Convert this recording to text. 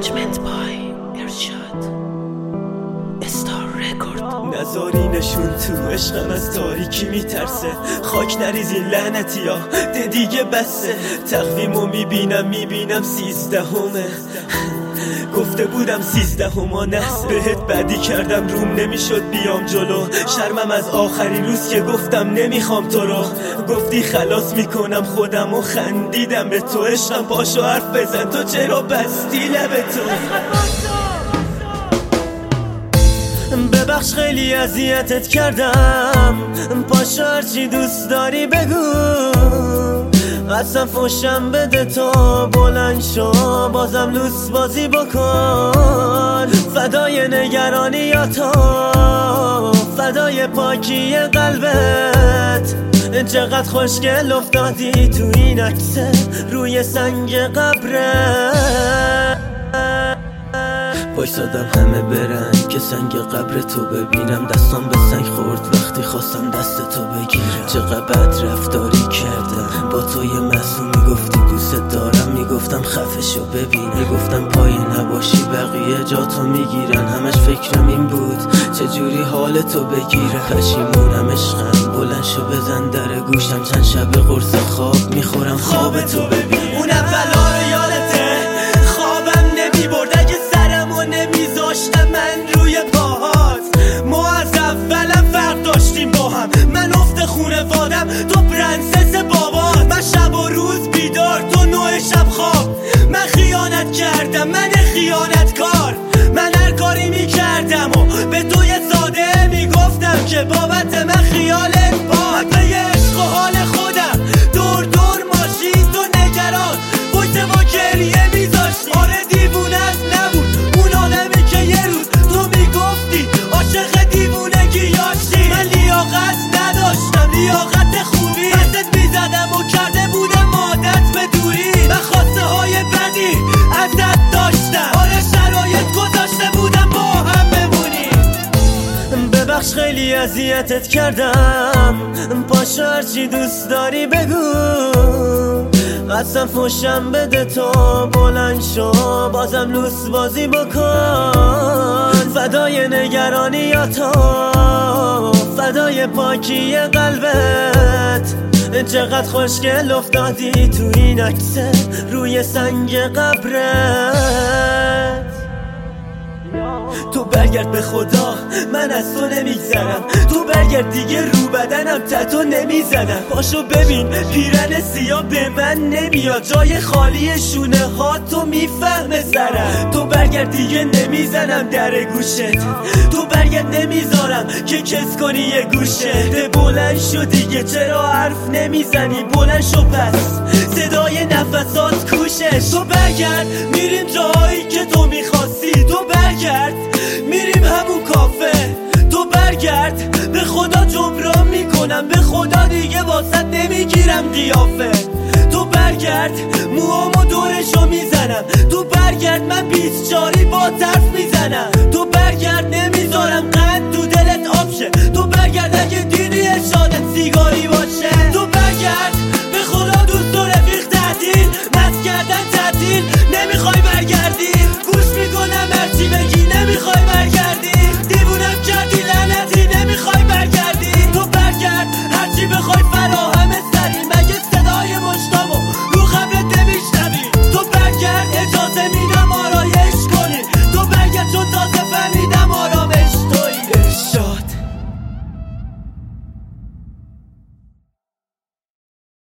Arrangement by ارشاد استار رکورد. نذارینشون تو عشقم از تاریکی میترسه، خاک نریزی لعنتی ها ده دیگه بسه. تقویمو میبینم 13 گفته بودم 13 نحسه. بهت بدی کردم روم نمیشد بیام جلو، شرمم از آخرین روز که گفتم نمیخوام تو رو. گفتی خلاص میکنم خودم و خندیدم به تو. عشقم پاشو حرف بزن، تو چرا بستی لب تو؟ ببخش خیلی اذیتت کردم، پاشو هرچی دوست داری بگو. اصلا فوشم بده تو بلند شو، بازم لوس بازی بکن. فدای نگرانی یا تو، فدای پاکی قلبت. چقدر خوشگل افتادی تو این عکسه روی سنگ قبرت. وایسادم همه برن که سنگ قبر تو ببینم. دستام به سنگ خورد وقتی خواستم دست تو بگیرم. چقدر بد رفتاری کردم با تو، یه معصوم میگفتی دوست دارم، میگفتم خفه شو ببین، میگفتم پایین نباشی بقیه جا تو میگیرن. همش فکرم این بود چجوری حال تو بگیره. پشیمونم عشقم، بلند شو بزن در گوشم. چند شب قرص خواب میخورم خواب تو ببین. اون اولا رو یادته خوابم نمیبرد اگه سرمو نمیذاشتم من روی پاهات. ما از اولم فرق داشتیم با هم، من افت خونوادم تو پرنسس بابات. من شب و روز بیدار تو نوع شب خواب. من خیانت کردم، من خیانتکار. من هر کاری میکردم و به تو یه ساده میگفتم که بابت من خیالت پاک. به عشق و حال خودم دور ماشین تو نگران بایت با گریه میذاشتی. آره دیوونت نبود اون آدمی که یه روز تو میگفتی عاشق دیوونگی یاشی. من لیاقت نداشتم، لیاقت خوبی دستت میزدم و کرده بودم عادت به دوری. من خواسته های بدی ازت داشتم، آره شرایط گذاشته بودم با هم بمونی. ببخش خیلی اذیتت کردم، پاشو هرچی دوست داری بگو. اصلا فوشم بده تو بلند شو، بازم لوس بازی بکن. فدای نگرانی یا تو، فدای پاکی قلبت. چقدر خوشگل افتادی تو این عکسه روی سنگ قبرت. تو برگرد به خدا، من از تو نمیگذرم. تو برگرد دیگه رو بدنم تتو نمیزنم. پاشو ببین پیرن سیاه به من نمیاد، جای خالی شونه ها تو میفهمه سرم. تو برگرد دیگه نمیزنم در گوشت، تو برگرد نمیذارم که کس کنی یه گوشه. بلند شو دیگه چرا حرف نمیزنی؟ بلند شو پس صدای نفسات کوشش. تو برگرد میریم جایی که تو میخواستی. تو برگرد میریم همون کافه. تو برگرد به خدا جبران میکنم، به خدا دیگه واسط نمیگیرم قیافه. تو برگرد موامو دورشو میزنم. تو برگرد من 24 با طرف میزنم. تو برگرد نمیذارم قند تو دلت آب شه. تو برگرد اگه دیدی ارشادت سیگاری باشه. تو برگرد به خدا دوست و رفیق تعطیل مست کردن تعطیل. نمیخوای برگردی گوش میکنم هرچی بگی. نمیخوای برگردی دیوونم کردی لعنتی. نمیخوای برگردی تو برگرد هرچی بخوای فراهم سری. مگه صدای مشتامو رو قبرت نمیشنوی؟ تو برگرد اجازه میدم آرایش کنی. تو برگرد چون